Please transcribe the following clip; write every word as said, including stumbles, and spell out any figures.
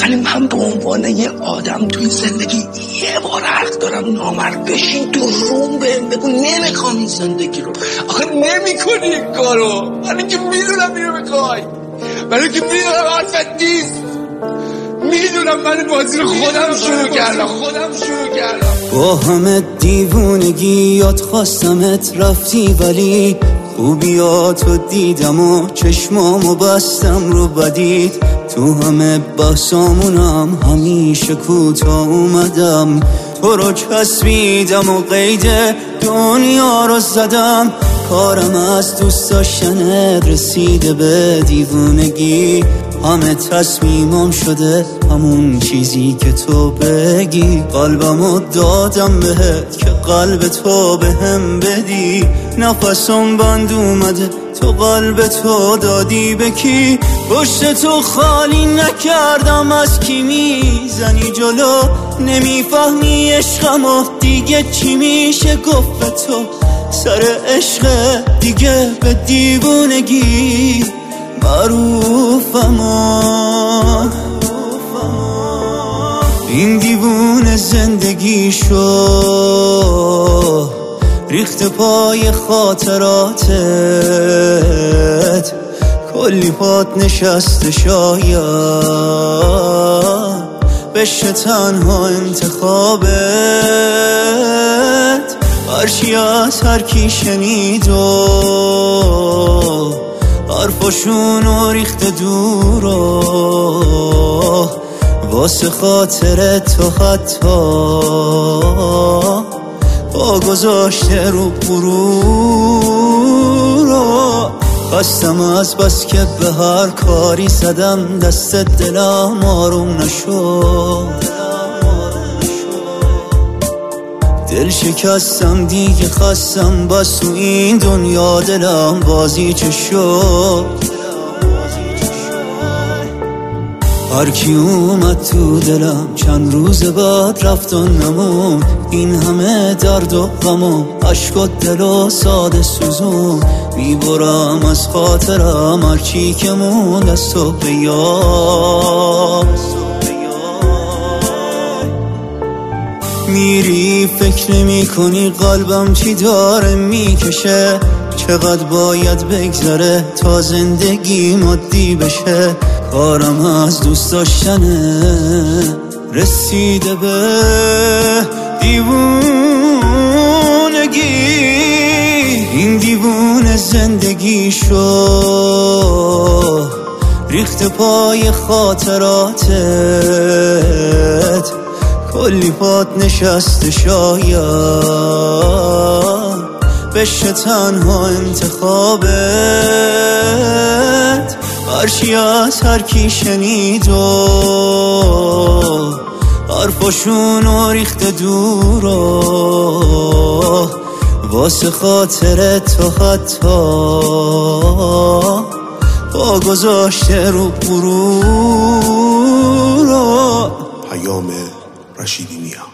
ولی من به عنوان یه آدم توی زندگی یه بار حق دارم نامرد بشین تو روم بهم بگو نمیخوام این زندگی رو. آخه نمی کنی این کارو، من که میدونم اینو میخوای، من که میدونم حرفت نیست، میدونم من بازی رو خودم شروع کردم خودم شروع کردم با همه دیوونگیات خواستمت رفتی، ولی خوبیاتو دیدم و چشمامو بستم رو بدید. تو همه بحثامونم همیشه کوتاه اومدم، تو رو چسبیدم و قید دنیا رو زدم. کارم از دوست داشتنت رسیده به دیوونگی، همه تصمیمم شده همون چیزی که تو بگی. قلبمو دادم بهت که قلب تو بهم بدی، نفسم بند اومده تو قلب تو دادی به کی. پشت تو خالی نکردم از کی میزنی جلو، نمیفهمی عشقمو دیگه چی میشه گفت به تو. سر عشق دیگه به دیوونگی معروفم، این دیوونه زندگی شو ریخت پای خاطراتت، کلی پات نشسته شاید بشه تنها انتخابت. هرچی از هر کی شنید و حرفاشونو ریخته دور و واسه خاطر تو حتی پا گذاشته رو غرور. خستم از بس که به هر کاری زدم دست دلم آروم نشد، دل شکستم دیگه خستم بس تو این دنیا دلم بازی چه شد. هر کی اومد تو دلم چند روز بعد رفت و نمون، این همه درد و غم و عشق و دل و ساده سوزون. میبرم از خاطرم هرچی که موند از تو به یاد. میری فکر نمی کنی قلبم چی داره میکشه، چقدر باید بگذره تا زندگی مادی بشه. کارم از دوست داشتنه رسیده به دیوونگی، این دیوونه زندگی شو ریخت پای خاطراتت، کلی پات نشسته شاید بشه تنها انتخابت. هرچی از هر کی شنید و حرفاشونو ریخته دور و واسه خاطر تو حتی پا گذاشته رو غرور. پیام رشیدی میا.